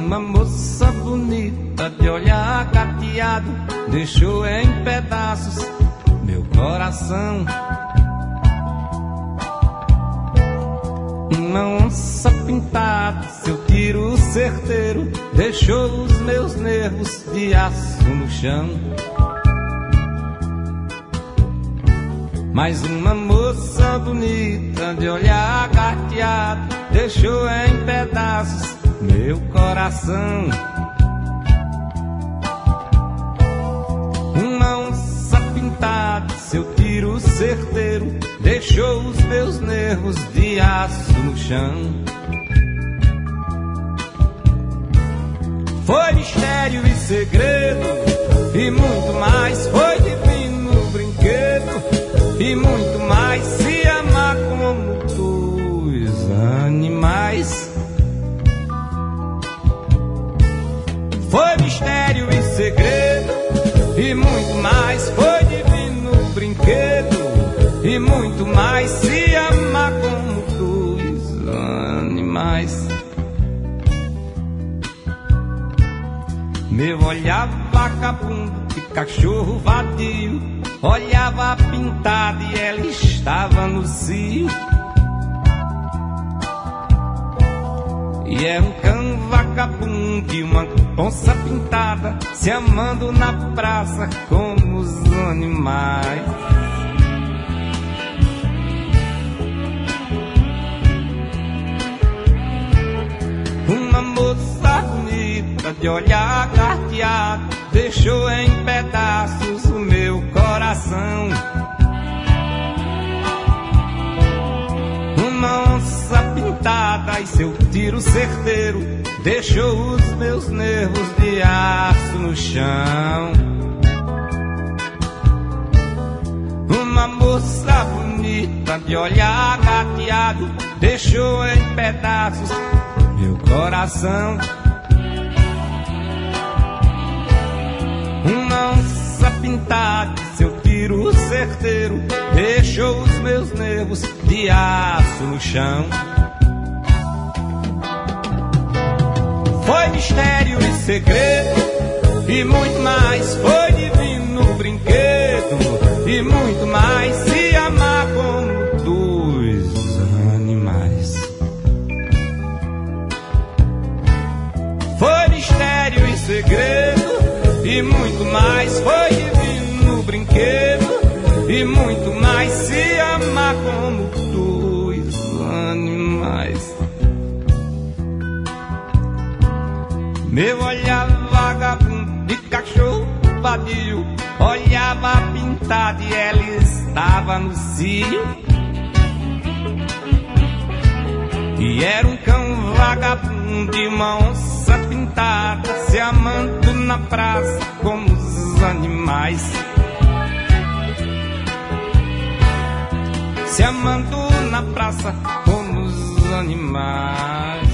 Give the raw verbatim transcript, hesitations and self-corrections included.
uma moça bonita de olhar cateado deixou em pedaços meu coração. Uma onça pintada, seu tiro certeiro deixou os meus nervos de aço no chão. Mas uma moça bonita de olhar cateado deixou em pedaços meu coração. Uma onça pintada, seu tiro certeiro deixou os meus nervos de aço no chão. Foi mistério e segredo e muito mais, foi divino brinquedo e muito mais, se amar como dois animais. Foi mistério e segredo e muito mais, foi divino brinquedo e muito mais, se amar como dois animais. Meu olhar vagabundo de cachorro vadio olhava pintada e ela estava no cio. E era um cão vagabundo e uma onça pintada se amando na praça como os animais. Uma moça bonita de olhar carteado deixou em pedaços o meu coração. Uma onça pintada e seu tiro certeiro deixou os meus nervos de aço no chão. Uma moça bonita de olhar gateado deixou em pedaços meu coração. Uma onça pintada, seu tiro certeiro deixou os meus nervos de aço no chão. Foi mistério e segredo e muito mais, foi divino brinquedo e muito mais, se amar como dois animais. Foi mistério e segredo e muito mais, foi divino brinquedo e muito mais, se amar como dois animais. Meu olhar vagabundo de cachorro vadio olhava pintada e ela estava no cio. E era um cão vagabundo e uma onça pintada se amando na praça como os animais. Se amando na praça como os animais.